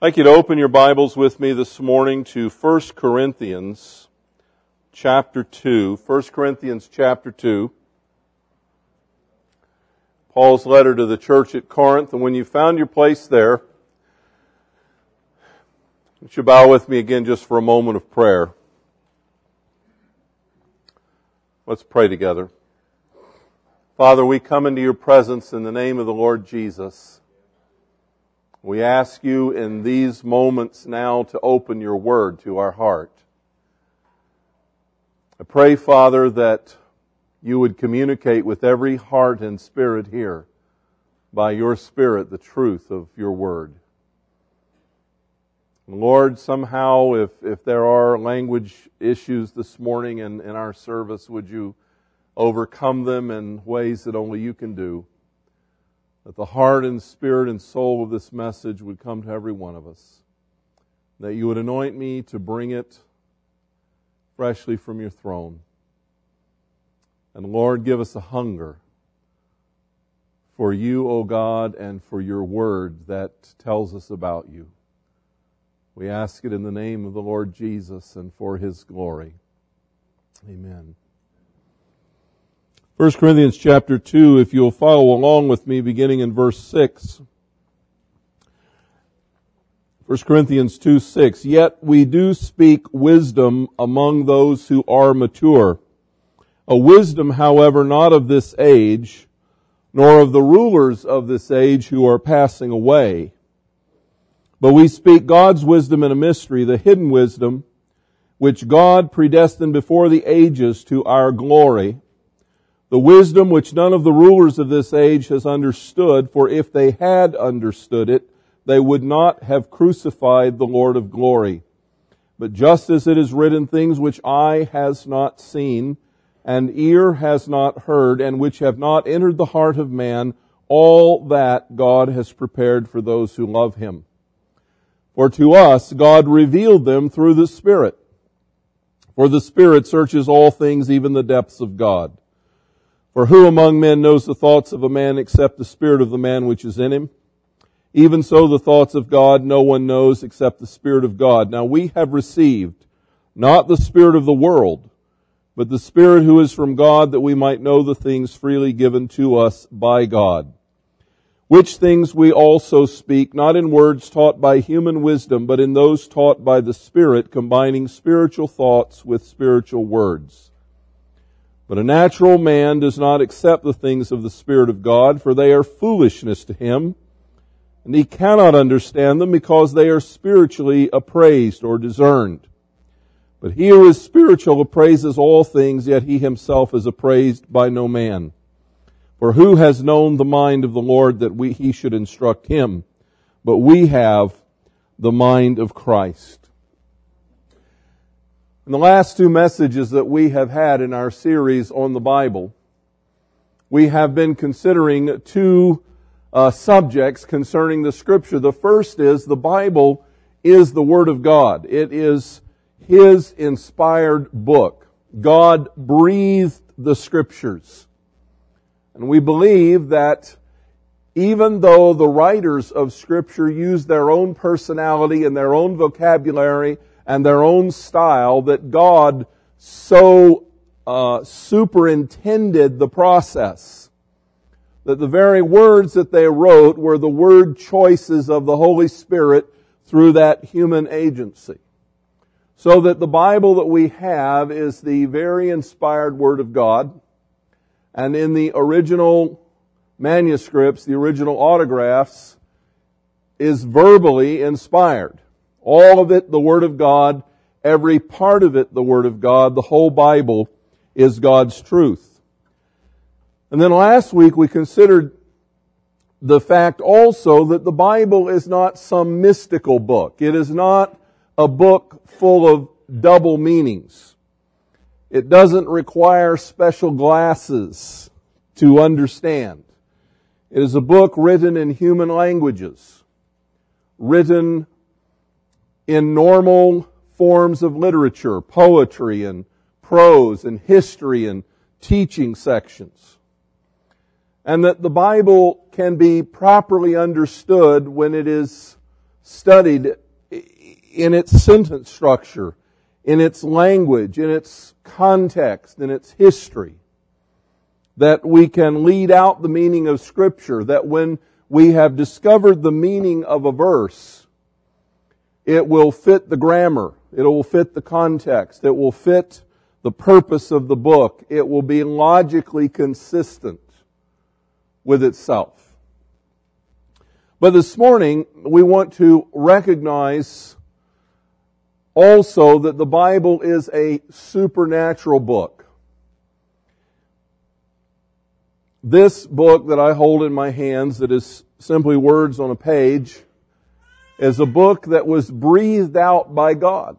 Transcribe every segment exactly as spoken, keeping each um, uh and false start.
I'd like you to open your Bibles with me this morning to First Corinthians chapter two. First Corinthians chapter two. Paul's letter to the church at Corinth. And when you found your place there, you should bow with me again just for a moment of prayer. Let's pray together. Father, we come into your presence in the name of the Lord Jesus. We ask you in these moments now to open your word to our heart. I pray, Father, that you would communicate with every heart and spirit here by your Spirit the truth of your word. Lord, somehow if, if there are language issues this morning in, in our service, would you overcome them in ways that only you can do? That the heart and spirit and soul of this message would come to every one of us. That you would anoint me to bring it freshly from your throne. And Lord, give us a hunger for you, O God, and for your word that tells us about you. We ask it in the name of the Lord Jesus and for His glory. Amen. First Corinthians chapter two, if you'll follow along with me beginning in verse six. First Corinthians two six, yet we do speak wisdom among those who are mature. A wisdom, however, not of this age, nor of the rulers of this age who are passing away. But we speak God's wisdom in a mystery, the hidden wisdom, which God predestined before the ages to our glory. The wisdom which none of the rulers of this age has understood, for if they had understood it, they would not have crucified the Lord of glory. But just as it is written, things which eye has not seen, and ear has not heard, and which have not entered the heart of man, all that God has prepared for those who love Him. For to us God revealed them through the Spirit. For the Spirit searches all things, even the depths of God. For who among men knows the thoughts of a man except the spirit of the man which is in him? Even so the thoughts of God no one knows except the Spirit of God. Now we have received not the spirit of the world, but the Spirit who is from God, that we might know the things freely given to us by God. Which things we also speak, not in words taught by human wisdom, but in those taught by the Spirit, combining spiritual thoughts with spiritual words. But a natural man does not accept the things of the Spirit of God, for they are foolishness to him, and he cannot understand them because they are spiritually appraised or discerned. But he who is spiritual appraises all things, yet he himself is appraised by no man. For who has known the mind of the Lord that we, he should instruct him? But we have the mind of Christ. In the last two messages that we have had in our series on the Bible, we have been considering two uh, subjects concerning the Scripture. The first is the Bible is the Word of God. It is His inspired book. God breathed the Scriptures. And we believe that even though the writers of Scripture use their own personality and their own vocabulary and their own style, that God so uh, superintended the process, that the very words that they wrote were the word choices of the Holy Spirit through that human agency. So that the Bible that we have is the very inspired Word of God. And in the original manuscripts, the original autographs, is verbally inspired. All of it, the Word of God. Every part of it, the Word of God. The whole Bible is God's truth. And then last week we considered the fact also that the Bible is not some mystical book. It is not a book full of double meanings. It doesn't require special glasses to understand. It is a book written in human languages, written in normal forms of literature, poetry and prose and history and teaching sections. And that the Bible can be properly understood when it is studied in its sentence structure, in its language, in its context, in its history. That we can lead out the meaning of Scripture, that when we have discovered the meaning of a verse, it will fit the grammar, it will fit the context, it will fit the purpose of the book, it will be logically consistent with itself. But this morning, we want to recognize also that the Bible is a supernatural book. This book that I hold in my hands, that is simply words on a page, is a book that was breathed out by God.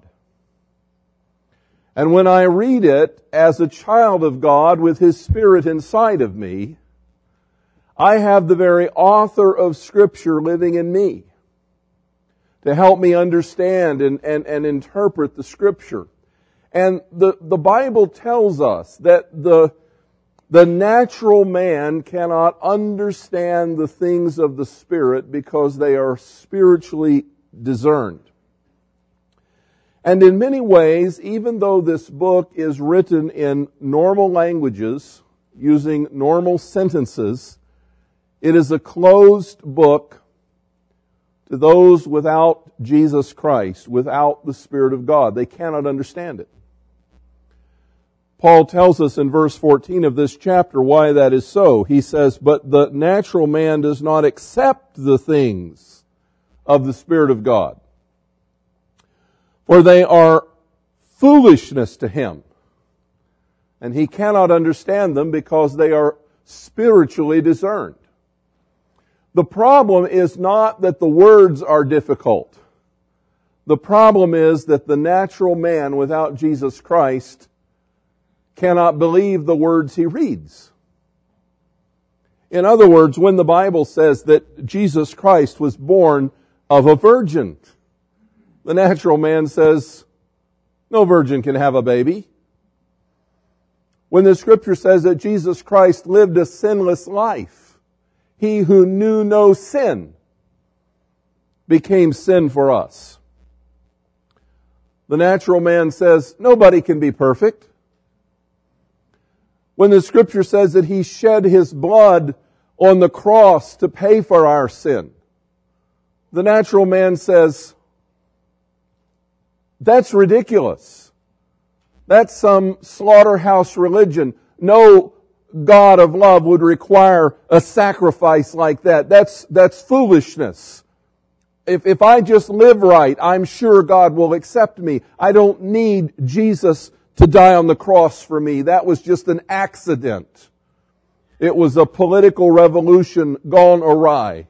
And when I read it as a child of God with His Spirit inside of me, I have the very author of Scripture living in me to help me understand and, and, and interpret the Scripture. And the, the Bible tells us that the, the natural man cannot understand the things of the Spirit because they are spiritually discerned. And in many ways, even though this book is written in normal languages, using normal sentences, it is a closed book to those without Jesus Christ, without the Spirit of God. They cannot understand it. Paul tells us in verse fourteen of this chapter why that is so. He says, "But the natural man does not accept the things of the Spirit of God, for they are foolishness to him, and he cannot understand them because they are spiritually discerned." The problem is not that the words are difficult. The problem is that the natural man without Jesus Christ cannot believe the words he reads. In other words, when the Bible says that Jesus Christ was born of a virgin, the natural man says, no virgin can have a baby. When the Scripture says that Jesus Christ lived a sinless life, He who knew no sin became sin for us. The natural man says, nobody can be perfect. When the Scripture says that He shed His blood on the cross to pay for our sin, the natural man says, that's ridiculous. That's some slaughterhouse religion. No God of love would require a sacrifice like that. That's, that's foolishness. If, if I just live right, I'm sure God will accept me. I don't need Jesus to die on the cross for me. That was just an accident. It was a political revolution gone awry.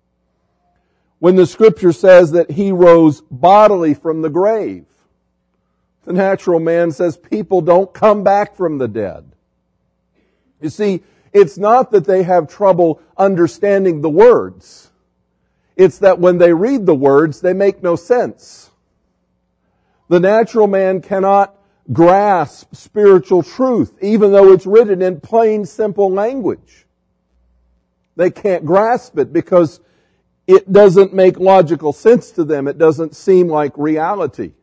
When the Scripture says that He rose bodily from the grave, the natural man says people don't come back from the dead. You see, it's not that they have trouble understanding the words. It's that when they read the words, they make no sense. The natural man cannot grasp spiritual truth, even though it's written in plain, simple language. They can't grasp it because it doesn't make logical sense to them. It doesn't seem like reality.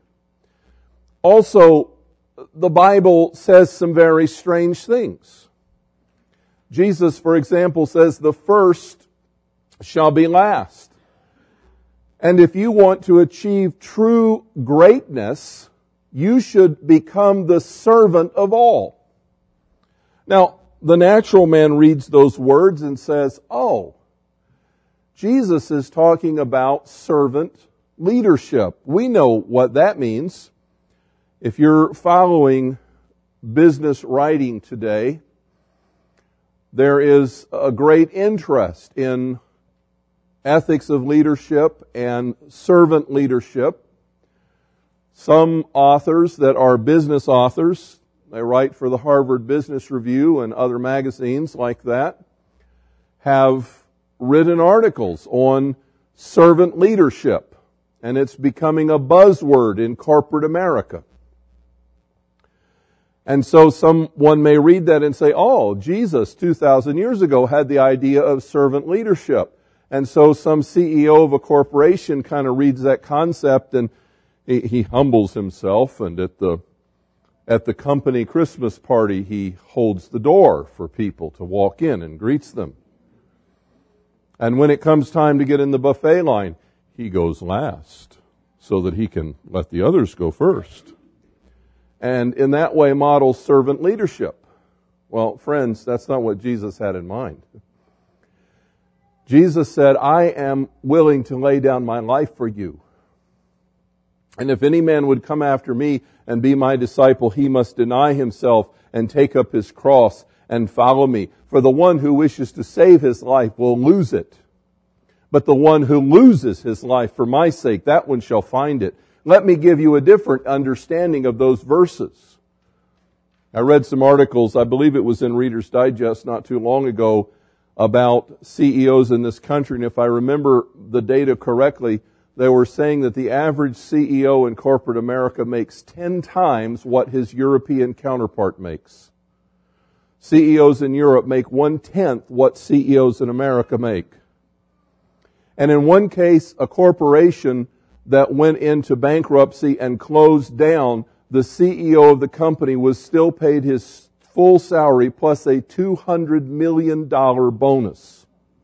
Also, the Bible says some very strange things. Jesus, for example, says the first shall be last. And if you want to achieve true greatness, you should become the servant of all. Now, the natural man reads those words and says, oh, Jesus is talking about servant leadership. We know what that means. If you're following business writing today, there is a great interest in ethics of leadership and servant leadership. Some authors that are business authors, they write for the Harvard Business Review and other magazines like that, have written articles on servant leadership, and it's becoming a buzzword in corporate America. And so someone may read that and say, oh, Jesus two thousand years ago had the idea of servant leadership. And so some C E O of a corporation kind of reads that concept and he, he humbles himself, and at the at the company Christmas party he holds the door for people to walk in and greets them. And when it comes time to get in the buffet line, he goes last so that he can let the others go first. And in that way models servant leadership. Well, friends, that's not what Jesus had in mind. Jesus said, I am willing to lay down my life for you. And if any man would come after me and be my disciple, he must deny himself and take up his cross and follow me. For the one who wishes to save his life will lose it. But the one who loses his life for my sake, that one shall find it. Let me give you a different understanding of those verses. I read some articles, I believe it was in Reader's Digest not too long ago, about C E Os in this country, and if I remember the data correctly, they were saying that the average C E O in corporate America makes ten times what his European counterpart makes. C E Os in Europe make one-tenth what C E Os in America make. And in one case, a corporation that went into bankruptcy and closed down, the C E O of the company was still paid his full salary plus a two hundred million dollars bonus.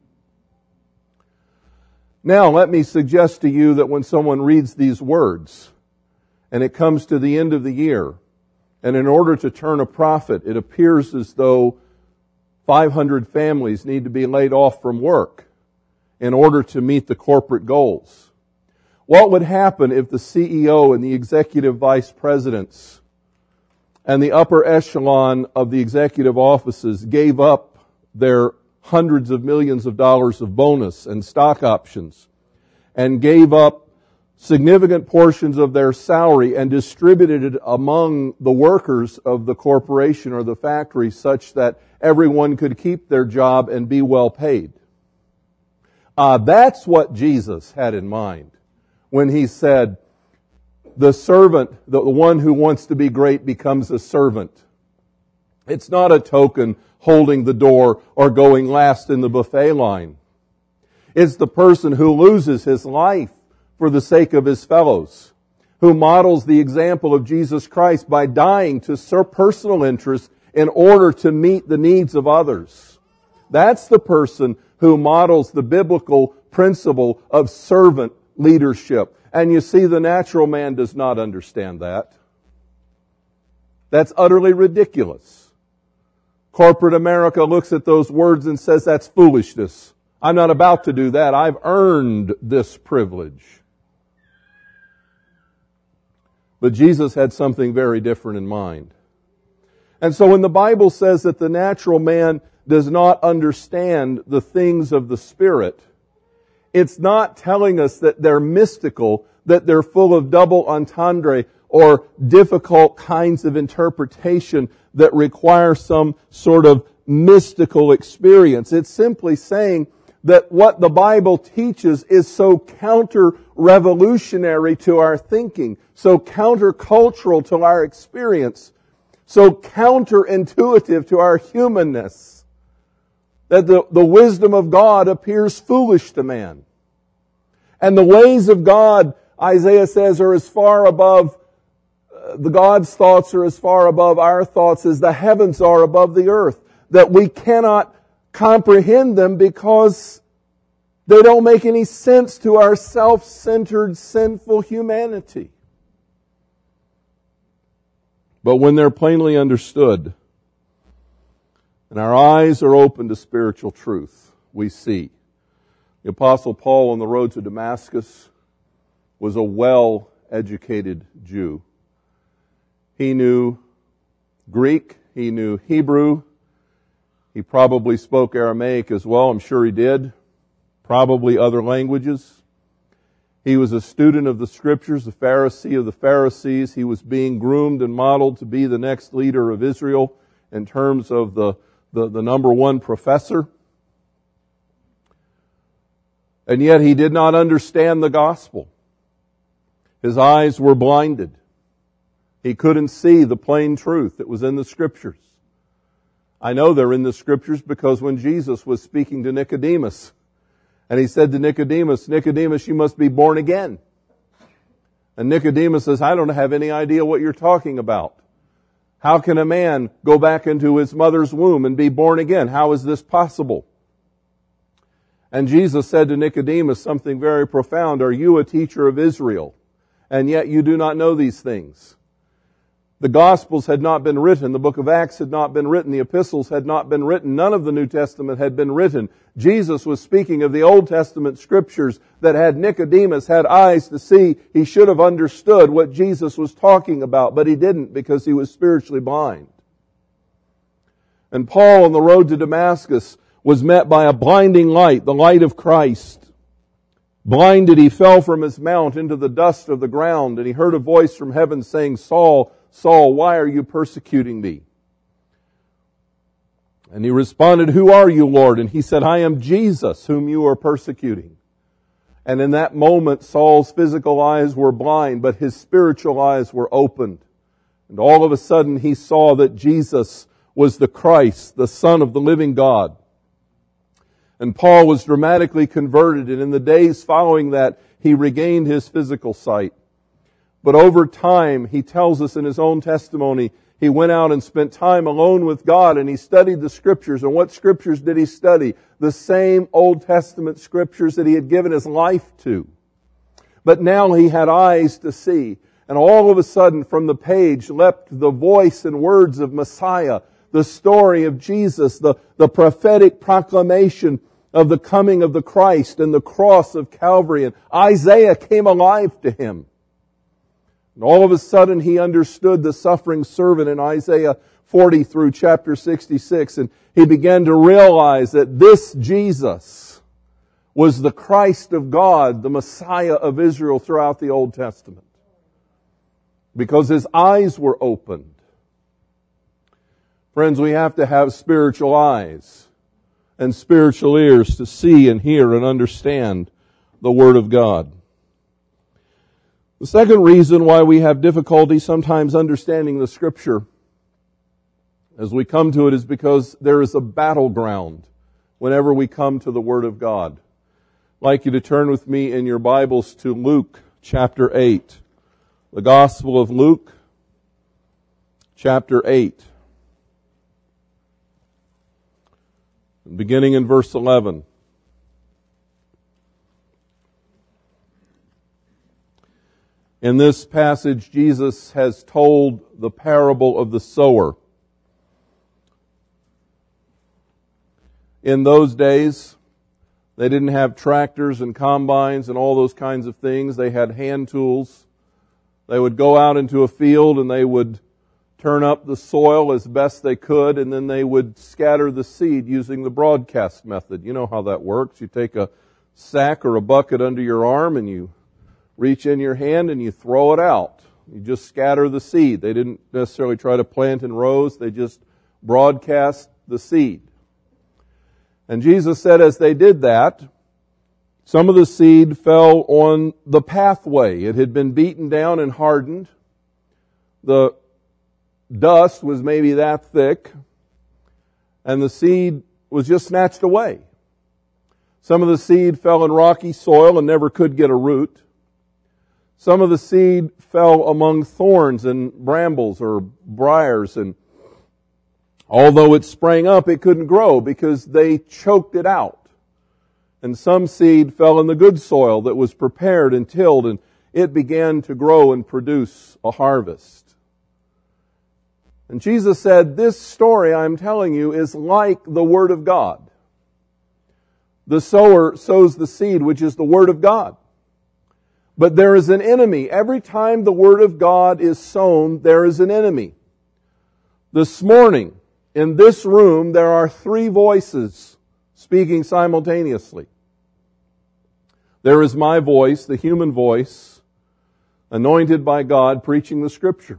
Now, let me suggest to you that when someone reads these words, and it comes to the end of the year, and in order to turn a profit, it appears as though five hundred families need to be laid off from work in order to meet the corporate goals. What would happen if the C E O and the executive vice presidents and the upper echelon of the executive offices gave up their hundreds of millions of dollars of bonus and stock options and gave up significant portions of their salary and distributed it among the workers of the corporation or the factory such that everyone could keep their job and be well paid? Uh, that's what Jesus had in mind when he said, the servant, the one who wants to be great becomes a servant. It's not a token holding the door or going last in the buffet line. It's the person who loses his life for the sake of his fellows, who models the example of Jesus Christ by dying to serve personal interests in order to meet the needs of others. That's the person who models the biblical principle of servant leadership. And you see, the natural man does not understand that. That's utterly ridiculous. Corporate America looks at those words and says, that's foolishness. I'm not about to do that. I've earned this privilege. But Jesus had something very different in mind. And so when the Bible says that the natural man does not understand the things of the Spirit, it's not telling us that they're mystical, that they're full of double entendre or difficult kinds of interpretation that require some sort of mystical experience. It's simply saying that what the Bible teaches is so counter-revolutionary to our thinking, so counter-cultural to our experience, so counterintuitive to our humanness, that the, the wisdom of God appears foolish to man. And the ways of God, Isaiah says, are as far above, uh, the God's thoughts are as far above our thoughts as the heavens are above the earth. That we cannot comprehend them because they don't make any sense to our self-centered, sinful humanity. But when they're plainly understood, and our eyes are open to spiritual truth, we see. The Apostle Paul on the road to Damascus was a well-educated Jew. He knew Greek, he knew Hebrew, he probably spoke Aramaic as well, I'm sure he did, probably other languages. He was a student of the Scriptures, a Pharisee of the Pharisees. He was being groomed and modeled to be the next leader of Israel in terms of the, the, the number one professor. And yet he did not understand the gospel. His eyes were blinded. He couldn't see the plain truth that was in the Scriptures. I know they're in the Scriptures because when Jesus was speaking to Nicodemus, And he said to Nicodemus, Nicodemus, you must be born again. And Nicodemus says, I don't have any idea what you're talking about. How can a man go back into his mother's womb and be born again? How is this possible? And Jesus said to Nicodemus something very profound. Are you a teacher of Israel? And yet you do not know these things. The Gospels had not been written. The book of Acts had not been written. The epistles had not been written. None of the New Testament had been written. Jesus was speaking of the Old Testament scriptures that had Nicodemus had eyes to see, he should have understood what Jesus was talking about, but he didn't because he was spiritually blind. And Paul on the road to Damascus was met by a blinding light, the light of Christ. Blinded, he fell from his mount into the dust of the ground, and he heard a voice from heaven saying, Saul, Saul, why are you persecuting me? And he responded, who are you, Lord? And he said, I am Jesus, whom you are persecuting. And in that moment, Saul's physical eyes were blind, but his spiritual eyes were opened. And all of a sudden, he saw that Jesus was the Christ, the Son of the living God. And Paul was dramatically converted, and in the days following that, he regained his physical sight. But over time, he tells us in his own testimony, he went out and spent time alone with God, and he studied the Scriptures. And what Scriptures did he study? The same Old Testament Scriptures that he had given his life to. But now he had eyes to see. And all of a sudden, from the page leapt the voice and words of Messiah, the story of Jesus, the, the prophetic proclamation of the coming of the Christ and the cross of Calvary. And Isaiah came alive to him. And all of a sudden he understood the suffering servant in Isaiah forty through chapter sixty-six. And he began to realize that this Jesus was the Christ of God, the Messiah of Israel throughout the Old Testament. Because his eyes were opened. Friends, we have to have spiritual eyes and spiritual ears to see and hear and understand the Word of God. The second reason why we have difficulty sometimes understanding the Scripture as we come to it is because there is a battleground whenever we come to the Word of God. I'd like you to turn with me in your Bibles to Luke chapter eight. The Gospel of Luke chapter eight. Beginning in verse eleven. In this passage, Jesus has told the parable of the sower. In those days, they didn't have tractors and combines and all those kinds of things. They had hand tools. They would go out into a field and they would turn up the soil as best they could, and then they would scatter the seed using the broadcast method. You know how that works. You take a sack or a bucket under your arm and you reach in your hand and you throw it out. You just scatter the seed. They didn't necessarily try to plant in rows. They just broadcast the seed. And Jesus said as they did that, some of the seed fell on the pathway. It had been beaten down and hardened. The dust was maybe that thick, and the seed was just snatched away. Some of the seed fell in rocky soil and never could get a root. Some of the seed fell among thorns and brambles or briars, and although it sprang up, it couldn't grow because they choked it out. And some seed fell in the good soil that was prepared and tilled, and it began to grow and produce a harvest. And Jesus said, this story I'm telling you is like the Word of God. The sower sows the seed, which is the Word of God. But there is an enemy. Every time the Word of God is sown, there is an enemy. This morning, in this room, there are three voices speaking simultaneously. There is my voice, the human voice, anointed by God, preaching the Scripture.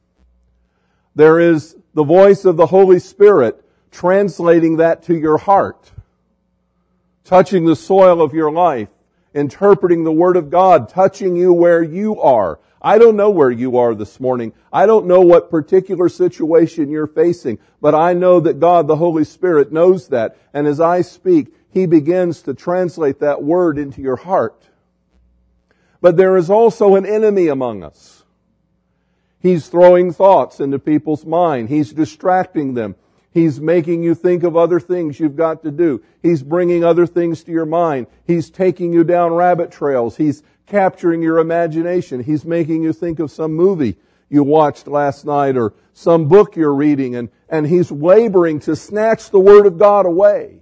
There is the voice of the Holy Spirit translating that to your heart, touching the soil of your life, interpreting the Word of God, touching you where you are. I don't know where you are this morning. I don't know what particular situation you're facing, but I know that God, the Holy Spirit, knows that. And as I speak, He begins to translate that word into your heart. But there is also an enemy among us. He's throwing thoughts into people's mind. He's distracting them. He's making you think of other things you've got to do. He's bringing other things to your mind. He's taking you down rabbit trails. He's capturing your imagination. He's making you think of some movie you watched last night or some book you're reading, and, and he's laboring to snatch the Word of God away.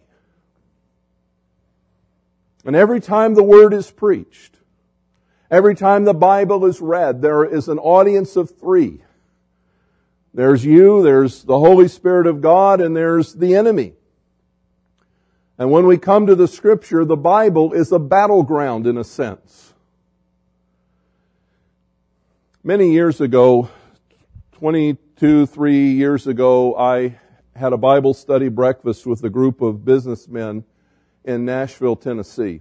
And every time the Word is preached, every time the Bible is read, there is an audience of three. There's you, there's the Holy Spirit of God, and there's the enemy. And when we come to the Scripture, the Bible is a battleground in a sense. Many years ago, twenty-two, three years ago, I had a Bible study breakfast with a group of businessmen in Nashville, Tennessee.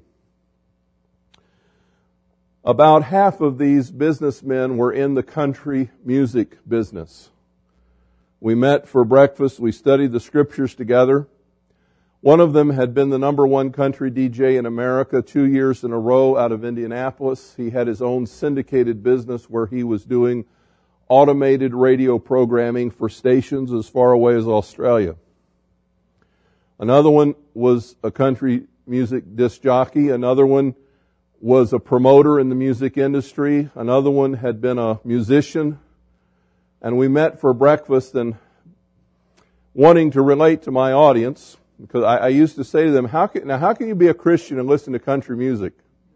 About half of these businessmen were in the country music business. We met for breakfast. We studied the Scriptures together. One of them had been the number one country D J in America two years in a row out of Indianapolis. He had his own syndicated business where he was doing automated radio programming for stations as far away as Australia. Another one was a country music disc jockey. Another one was a promoter in the music industry. Another one had been a musician. And we met for breakfast, and wanting to relate to my audience, because I, I used to say to them, how can, now how can you be a Christian and listen to country music?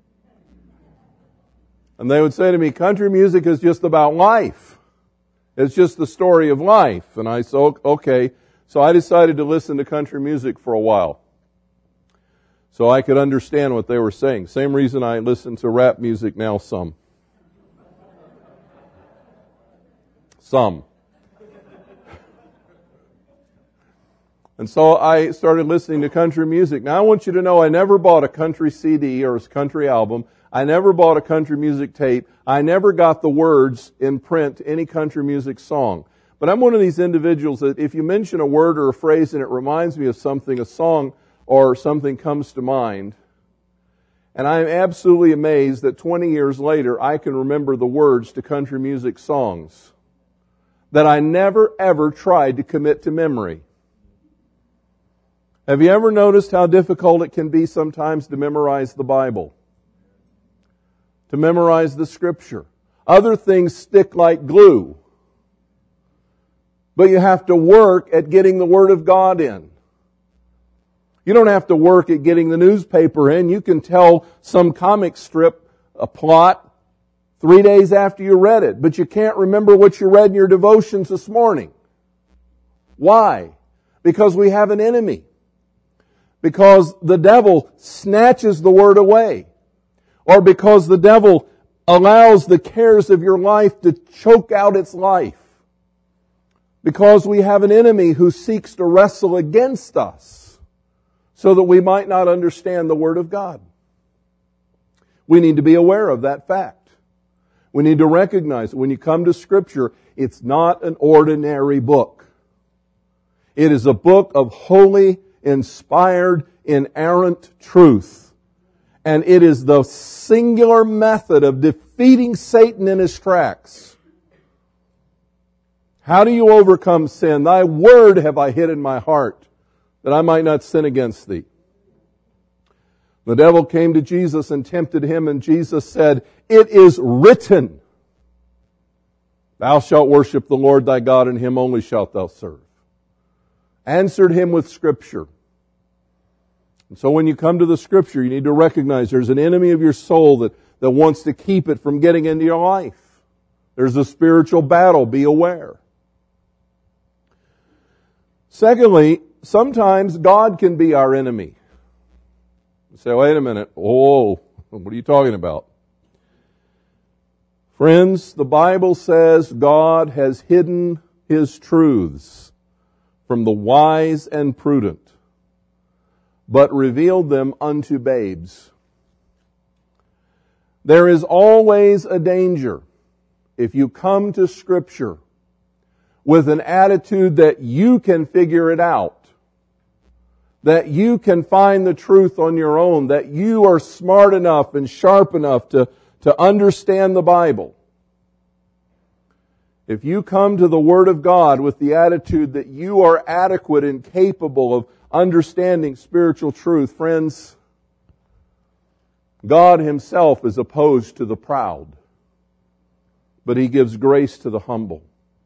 And they would say to me, country music is just about life. It's just the story of life. And I said, okay. So I decided to listen to country music for a while, so I could understand what they were saying. Same reason I listen to rap music now some. Some. And so I started listening to country music. Now I want you to know I never bought a country C D or a country album. I never bought a country music tape. I never got the words in print to any country music song. But I'm one of these individuals that if you mention a word or a phrase and it reminds me of something, a song or something comes to mind, and I'm absolutely amazed that twenty years later I can remember the words to country music songs that I never ever tried to commit to memory. Have you ever noticed how difficult it can be sometimes to memorize the Bible? To memorize the Scripture. Other things stick like glue. But you have to work at getting the Word of God in. You don't have to work at getting the newspaper in. You can tell some comic strip a plot three days after you read it, but you can't remember what you read in your devotions this morning. Why? Because we have an enemy. Because the devil snatches the Word away. Or because the devil allows the cares of your life to choke out its life. Because we have an enemy who seeks to wrestle against us so that we might not understand the Word of God. We need to be aware of that fact. We need to recognize that when you come to Scripture, it's not an ordinary book. It is a book of holy, inspired, inerrant truth. And it is the singular method of defeating Satan in his tracks. How do you overcome sin? Thy word have I hid in my heart, that I might not sin against thee. The devil came to Jesus and tempted him, and Jesus said, it is written, thou shalt worship the Lord thy God, and him only shalt thou serve. Answered him with Scripture. And so when you come to the Scripture, you need to recognize there's an enemy of your soul that, that wants to keep it from getting into your life. There's a spiritual battle. Be aware. Secondly, sometimes God can be our enemy. You say, wait a minute. Oh, what are you talking about? Friends, the Bible says God has hidden His truths from the wise and prudent, but revealed them unto babes. There is always a danger if you come to Scripture with an attitude that you can figure it out, that you can find the truth on your own, that you are smart enough and sharp enough to, to understand the Bible. If you come to the Word of God with the attitude that you are adequate and capable of understanding spiritual truth, friends, God Himself is opposed to the proud, but He gives grace to the humble.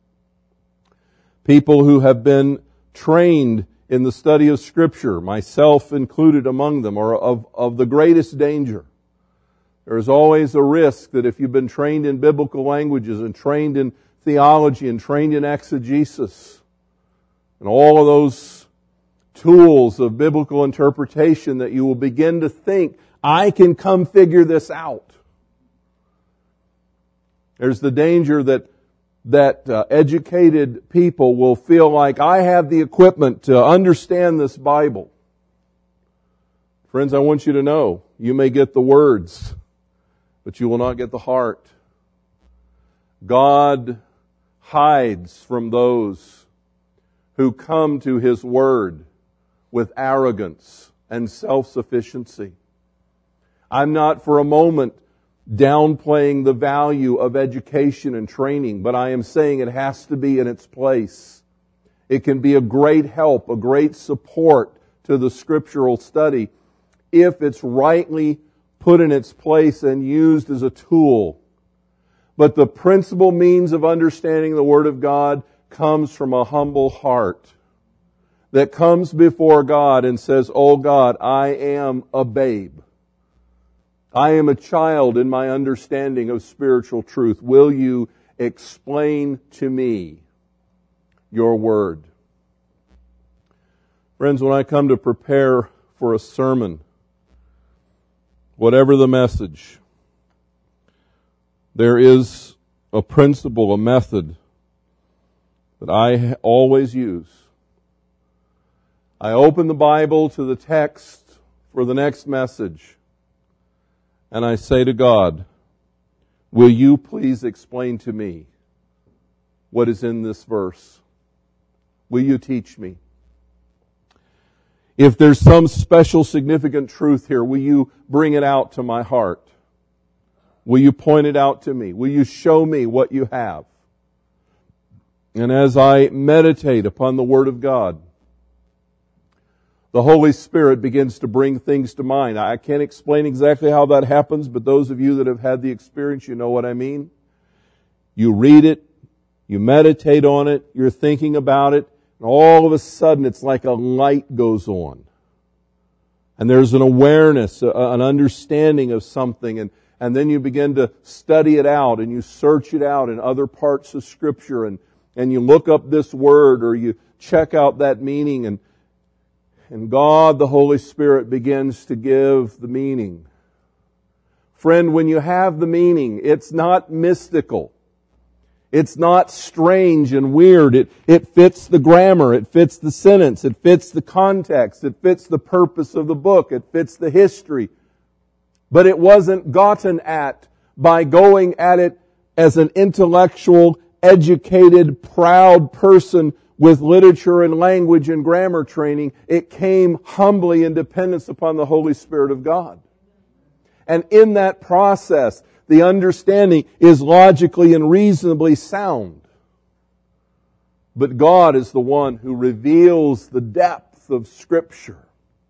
People who have been trained in the study of Scripture, myself included among them, are of, of the greatest danger. There is always a risk that if you've been trained in biblical languages and trained in theology and trained in exegesis and all of those tools of biblical interpretation, that you will begin to think, I can come figure this out. There's the danger that that uh, educated people will feel like, I have the equipment to understand this Bible. Friends, I want you to know, you may get the words, but you will not get the heart. God hides from those who come to His Word with arrogance and self-sufficiency. I'm not for a moment downplaying the value of education and training, but I am saying it has to be in its place. It can be a great help, a great support to the scriptural study if it's rightly put in its place and used as a tool. But the principal means of understanding the Word of God comes from a humble heart that comes before God and says, "Oh God, I am a babe. I am a child in my understanding of spiritual truth. Will you explain to me your Word?" Friends, when I come to prepare for a sermon, whatever the message, there is a principle, a method that I always use. I open the Bible to the text for the next message, and I say to God, will you please explain to me what is in this verse? Will you teach me? If there's some special significant truth here, will you bring it out to my heart? Will you point it out to me? Will you show me what you have? And as I meditate upon the Word of God, the Holy Spirit begins to bring things to mind. I can't explain exactly how that happens, but those of you that have had the experience, you know what I mean. You read it, you meditate on it, you're thinking about it, and all of a sudden it's like a light goes on. And there's an awareness, an understanding of something, and, and then you begin to study it out, and you search it out in other parts of Scripture, and, and you look up this word, or you check out that meaning, and And God, the Holy Spirit, begins to give the meaning. Friend, when you have the meaning, it's not mystical. It's not strange and weird. It, it fits the grammar. It fits the sentence. It fits the context. It fits the purpose of the book. It fits the history. But it wasn't gotten at by going at it as an intellectual, educated, proud person with literature and language and grammar training. It came humbly in dependence upon the Holy Spirit of God. And in that process, the understanding is logically and reasonably sound. But God is the one who reveals the depth of Scripture.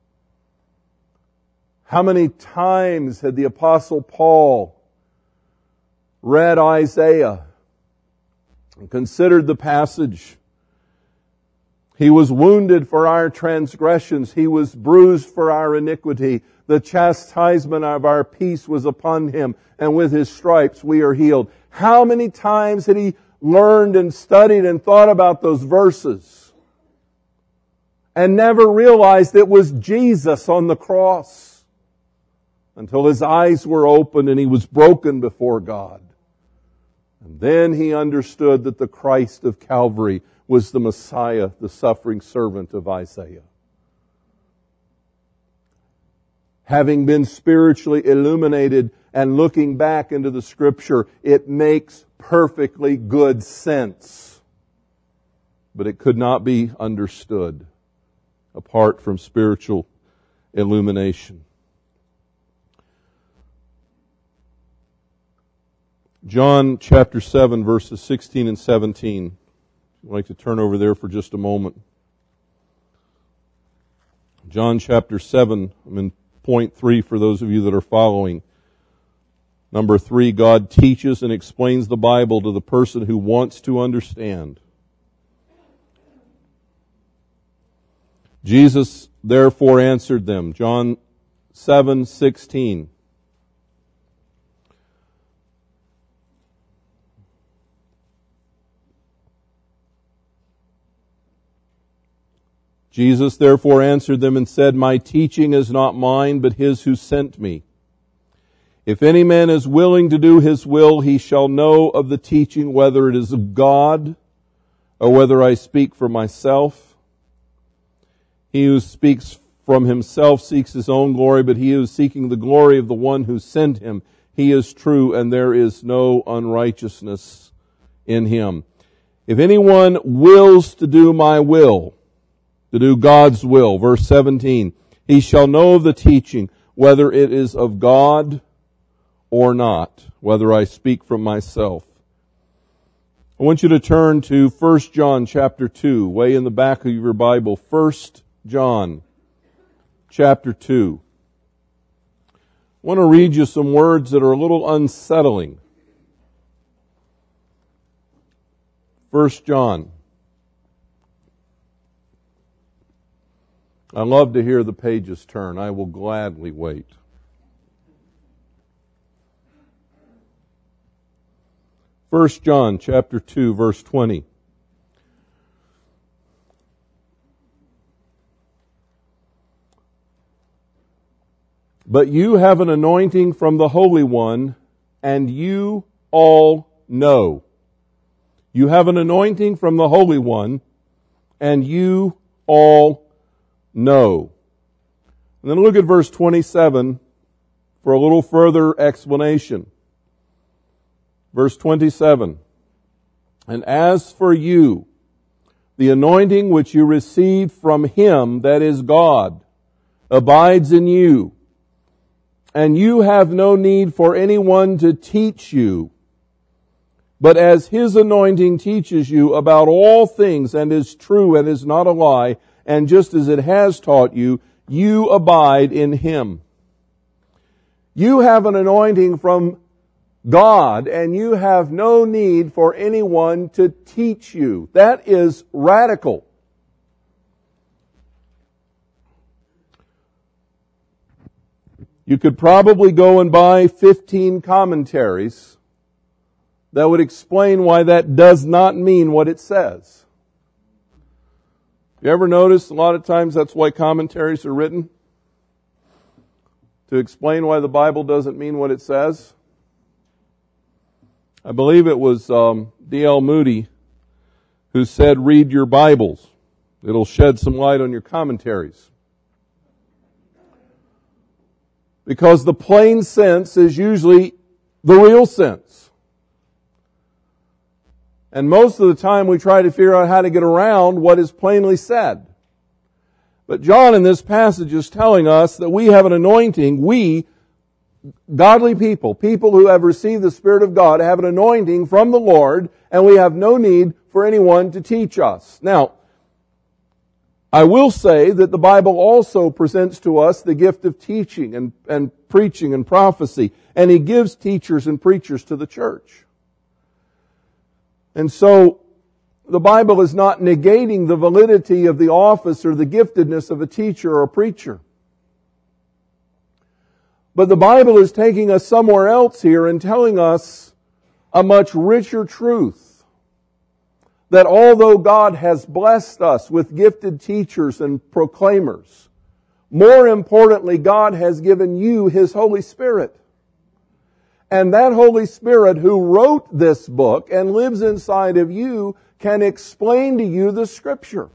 How many times had the Apostle Paul read Isaiah and considered the passage? He was wounded for our transgressions. He was bruised for our iniquity. The chastisement of our peace was upon Him, and with His stripes we are healed. How many times had he learned and studied and thought about those verses and never realized it was Jesus on the cross until his eyes were opened and he was broken before God. And then he understood that the Christ of Calvary was the Messiah, the suffering servant of Isaiah. Having been spiritually illuminated and looking back into the Scripture, it makes perfectly good sense. But it could not be understood apart from spiritual illumination. John chapter seven, verses sixteen and seventeen. I'd like to turn over there for just a moment. John chapter seven, I'm in point three for those of you that are following. Number three, God teaches and explains the Bible to the person who wants to understand. Jesus therefore answered them. John seven sixteen. Jesus therefore answered them and said, My teaching is not mine, but his who sent me. If any man is willing to do his will, he shall know of the teaching, whether it is of God or whether I speak for myself. He who speaks from himself seeks his own glory, but he who is seeking the glory of the one who sent him, he is true, and there is no unrighteousness in him. If anyone wills to do my will, to do God's will, verse seventeen, he shall know of the teaching, whether it is of God or not, whether I speak from myself. I want you to turn to First John chapter two, way in the back of your Bible. First John chapter two. I want to read you some words that are a little unsettling. First John. I love to hear the pages turn. I will gladly wait. First John chapter two, verse twenty. But you have an anointing from the Holy One, and you all know. You have an anointing from the Holy One, and you all know. And then look at verse twenty-seven for a little further explanation. Verse twenty-seven. And as for you, the anointing which you received from Him, that is God, abides in you, and you have no need for anyone to teach you. But as His anointing teaches you about all things and is true and is not a lie, and just as it has taught you, you abide in Him. You have an anointing from God, and you have no need for anyone to teach you. That is radical. You could probably go and buy fifteen commentaries that would explain why that does not mean what it says. You ever notice a lot of times that's why commentaries are written? To explain why the Bible doesn't mean what it says? I believe it was um, D L Moody who said, read your Bibles. It'll shed some light on your commentaries. Because the plain sense is usually the real sense. And most of the time we try to figure out how to get around what is plainly said. But John in this passage is telling us that we have an anointing. We, godly people, people who have received the Spirit of God, have an anointing from the Lord, and we have no need for anyone to teach us. Now, I will say that the Bible also presents to us the gift of teaching and, and preaching and prophecy, and He gives teachers and preachers to the church. And so, the Bible is not negating the validity of the office or the giftedness of a teacher or a preacher. But the Bible is taking us somewhere else here and telling us a much richer truth. That although God has blessed us with gifted teachers and proclaimers, more importantly, God has given you His Holy Spirit. And that Holy Spirit who wrote this book and lives inside of you can explain to you the Scripture.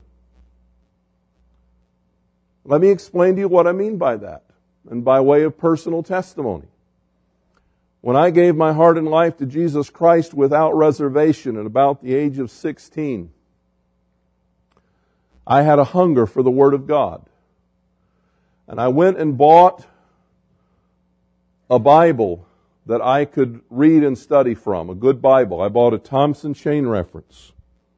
Let me explain to you what I mean by that, and by way of personal testimony. When I gave my heart and life to Jesus Christ without reservation at about the age of sixteen, I had a hunger for the Word of God. And I went and bought a Bible that I could read and study from, a good Bible. I bought a Thompson Chain Reference.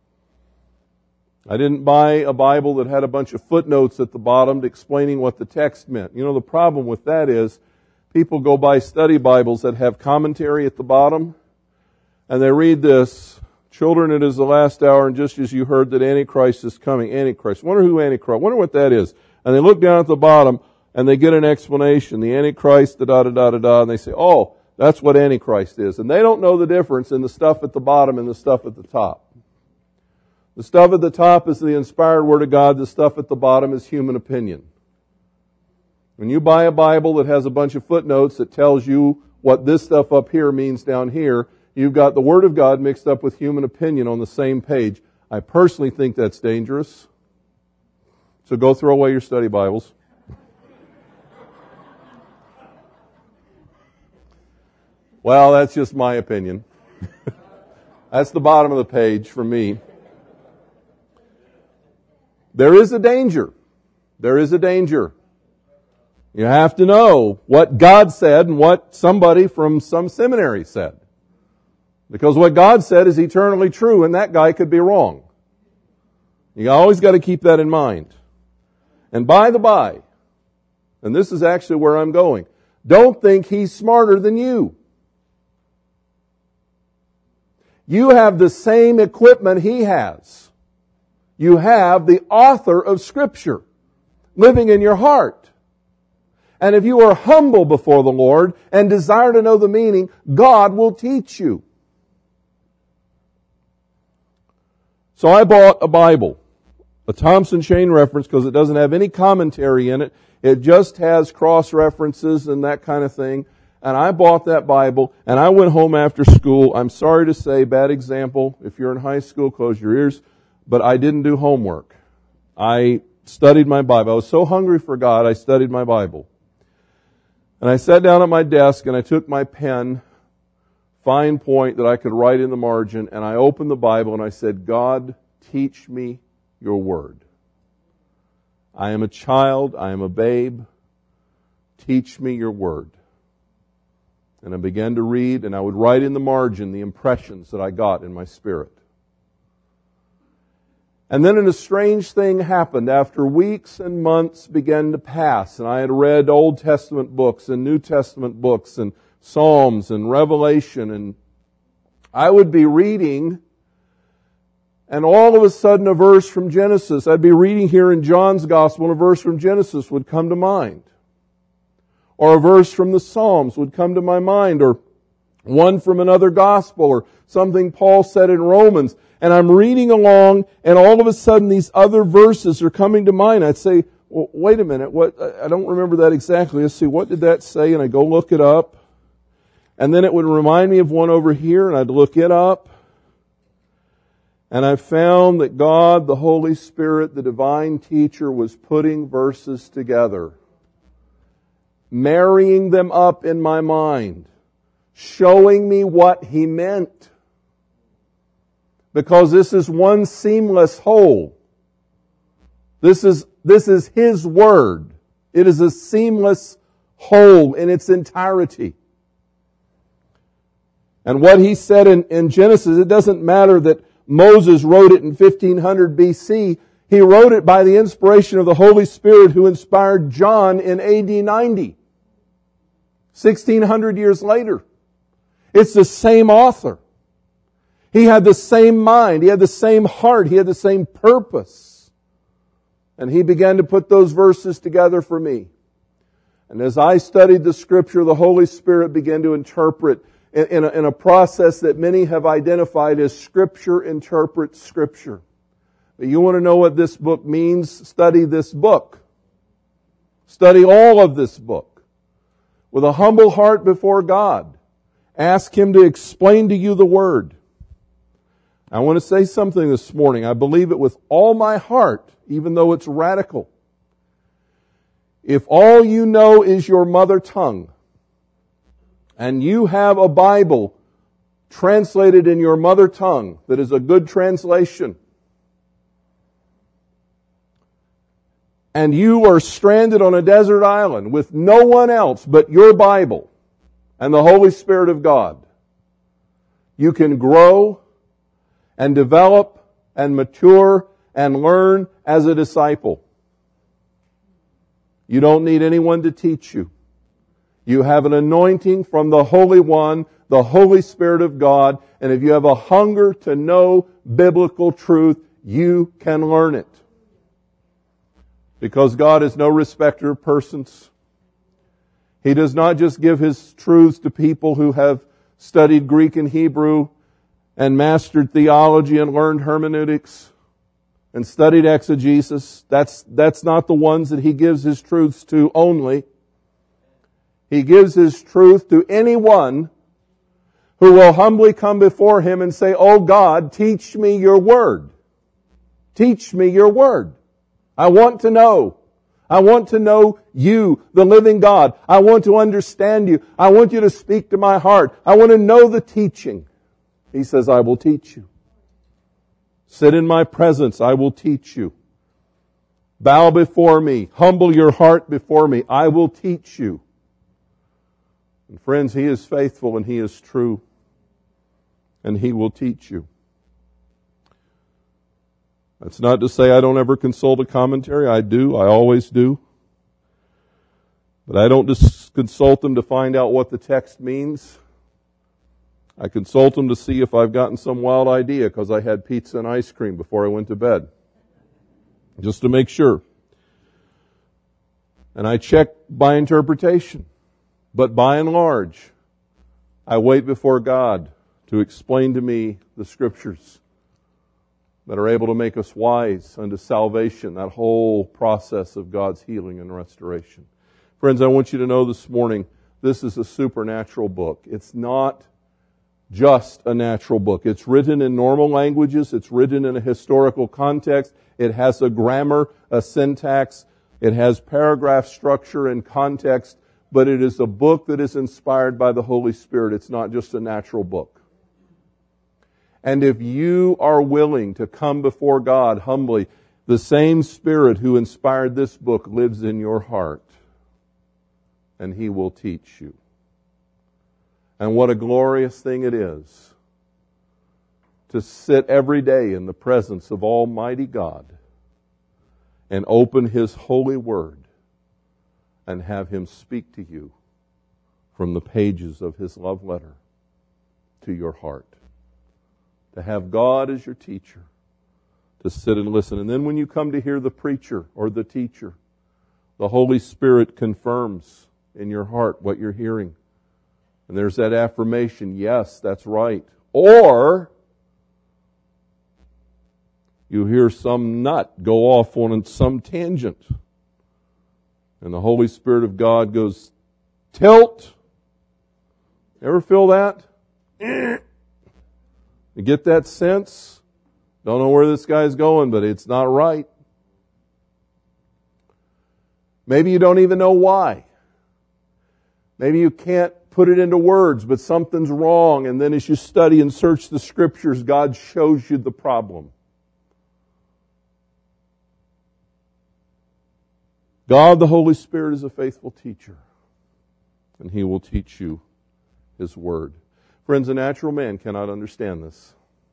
I didn't buy a Bible that had a bunch of footnotes at the bottom explaining what the text meant. You know, the problem with that is people go buy study Bibles that have commentary at the bottom, and they read this, "Children, it is the last hour, and just as you heard that Antichrist is coming." Antichrist. Wonder who Antichrist, wonder what that is. And they look down at the bottom, and they get an explanation. The Antichrist, da-da-da-da-da, and they say, oh, that's what Antichrist is. And they don't know the difference in the stuff at the bottom and the stuff at the top. The stuff at the top is the inspired Word of God. The stuff at the bottom is human opinion. When you buy a Bible that has a bunch of footnotes that tells you what this stuff up here means down here, you've got the Word of God mixed up with human opinion on the same page. I personally think that's dangerous. So go throw away your study Bibles. Well, that's just my opinion. That's the bottom of the page for me. There is a danger. There is a danger. You have to know what God said and what somebody from some seminary said. Because what God said is eternally true, and that guy could be wrong. You always got to keep that in mind. And by the by, and this is actually where I'm going, don't think he's smarter than you. You have the same equipment he has. You have the author of Scripture living in your heart. And if you are humble before the Lord and desire to know the meaning, God will teach you. So I bought a Bible, a Thompson Chain Reference, because it doesn't have any commentary in it. It just has cross-references and that kind of thing. And I bought that Bible, and I went home after school. I'm sorry to say, bad example. If you're in high school, close your ears. But I didn't do homework. I studied my Bible. I was so hungry for God, I studied my Bible. And I sat down at my desk, and I took my pen, fine point that I could write in the margin, and I opened the Bible, and I said, God, teach me your Word. I am a child. I am a babe. Teach me your Word. And I began to read, and I would write in the margin the impressions that I got in my spirit. And then a strange thing happened. After weeks and months began to pass, and I had read Old Testament books and New Testament books and Psalms and Revelation, and I would be reading, and all of a sudden a verse from Genesis, I'd be reading here in John's Gospel, and a verse from Genesis would come to mind. Or a verse from the Psalms would come to my mind, or one from another gospel, or something Paul said in Romans. And I'm reading along, and all of a sudden these other verses are coming to mind. I'd say, well, wait a minute, what? I don't remember that exactly. Let's see, what did that say? And I go look it up. And then it would remind me of one over here, and I'd look it up. And I found that God, the Holy Spirit, the divine teacher, was putting verses together, marrying them up in my mind, showing me what He meant. Because this is one seamless whole. This is, this is His Word. It is a seamless whole in its entirety. And what He said in, in Genesis, it doesn't matter that Moses wrote it in fifteen hundred B C. He wrote it by the inspiration of the Holy Spirit who inspired John in A D ninety. sixteen hundred years later. It's the same author. He had the same mind. He had the same heart. He had the same purpose. And He began to put those verses together for me. And as I studied the Scripture, the Holy Spirit began to interpret in a, in a process that many have identified as Scripture interprets Scripture. But you want to know what this book means? Study this book. Study all of this book. With a humble heart before God. Ask Him to explain to you the Word. I want to say something this morning. I believe it with all my heart, even though it's radical. If all you know is your mother tongue, and you have a Bible translated in your mother tongue that is a good translation, and you are stranded on a desert island with no one else but your Bible and the Holy Spirit of God, you can grow and develop and mature and learn as a disciple. You don't need anyone to teach you. You have an anointing from the Holy One, the Holy Spirit of God, and if you have a hunger to know biblical truth, you can learn it. Because God is no respecter of persons. He does not just give His truths to people who have studied Greek and Hebrew and mastered theology and learned hermeneutics and studied exegesis. That's, that's not the ones that He gives His truths to only. He gives His truth to anyone who will humbly come before Him and say, "Oh God, teach me your word. Teach me your word. I want to know. I want to know you, the living God. I want to understand you. I want you to speak to my heart. I want to know the teaching." He says, "I will teach you. Sit in my presence. I will teach you. Bow before me. Humble your heart before me. I will teach you." And friends, He is faithful and He is true. And He will teach you. That's not to say I don't ever consult a commentary. I do. I always do. But I don't just consult them to find out what the text means. I consult them to see if I've gotten some wild idea because I had pizza and ice cream before I went to bed. Just to make sure. And I check by interpretation. But by and large, I wait before God to explain to me the Scriptures that are able to make us wise unto salvation, that whole process of God's healing and restoration. Friends, I want you to know this morning, this is a supernatural book. It's not just a natural book. It's written in normal languages. It's written in a historical context. It has a grammar, a syntax. It has paragraph structure and context. But it is a book that is inspired by the Holy Spirit. It's not just a natural book. And if you are willing to come before God humbly, the same Spirit who inspired this book lives in your heart. And He will teach you. And what a glorious thing it is to sit every day in the presence of Almighty God and open His holy word and have Him speak to you from the pages of His love letter to your heart. To have God as your teacher, to sit and listen. And then when you come to hear the preacher or the teacher, the Holy Spirit confirms in your heart what you're hearing. And there's that affirmation, yes, that's right. Or you hear some nut go off on some tangent. And the Holy Spirit of God goes, tilt. Ever feel that? You get that sense? Don't know where this guy's going, but it's not right. Maybe you don't even know why. Maybe you can't put it into words, but something's wrong. And then as you study and search the Scriptures, God shows you the problem. God, the Holy Spirit, is a faithful teacher. And He will teach you His Word. Friends, a natural man cannot understand this.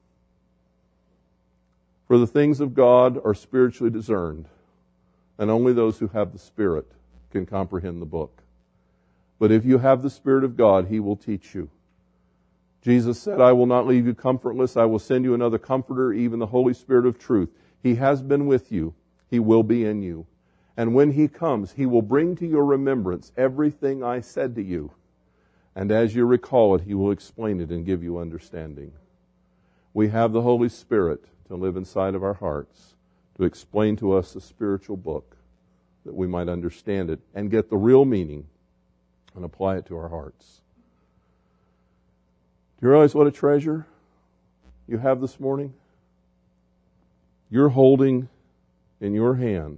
For the things of God are spiritually discerned, and only those who have the Spirit can comprehend the book. But if you have the Spirit of God, He will teach you. Jesus said, "I will not leave you comfortless. I will send you another comforter, even the Holy Spirit of truth. He has been with you. He will be in you. And when He comes, He will bring to your remembrance everything I said to you. And as you recall it, He will explain it and give you understanding." We have the Holy Spirit to live inside of our hearts, to explain to us the spiritual book, that we might understand it and get the real meaning and apply it to our hearts. Do you realize what a treasure you have this morning? You're holding in your hand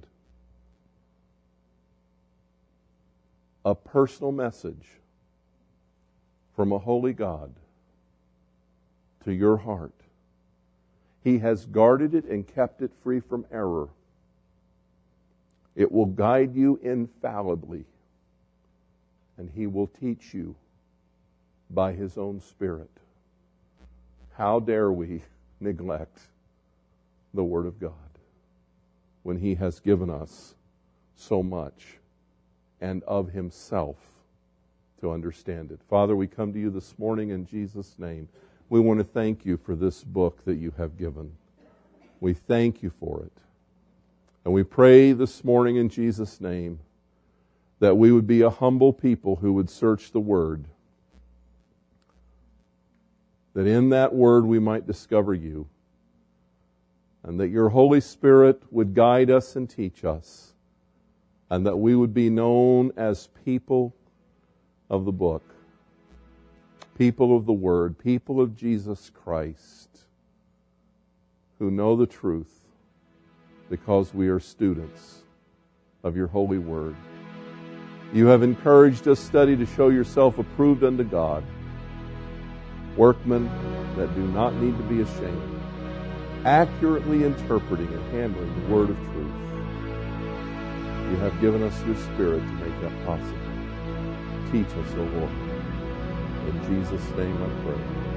a personal message from a holy God to your heart. He has guarded it and kept it free from error. It will guide you infallibly, and He will teach you by His own Spirit. How dare we neglect the Word of God when He has given us so much and of Himself to understand it. Father, we come to you this morning in Jesus' name. We want to thank you for this book that you have given. We thank you for it. And we pray this morning in Jesus' name that we would be a humble people who would search the Word. That in that Word we might discover you. And that your Holy Spirit would guide us and teach us. And that we would be known as people of the book. People of the Word. People of Jesus Christ. Who know the truth. Because we are students of your holy Word. You have encouraged us study to show yourself approved unto God, workmen that do not need to be ashamed, accurately interpreting and handling the word of truth. You have given us your Spirit to make that possible. Teach us, O Lord. In Jesus' name I pray.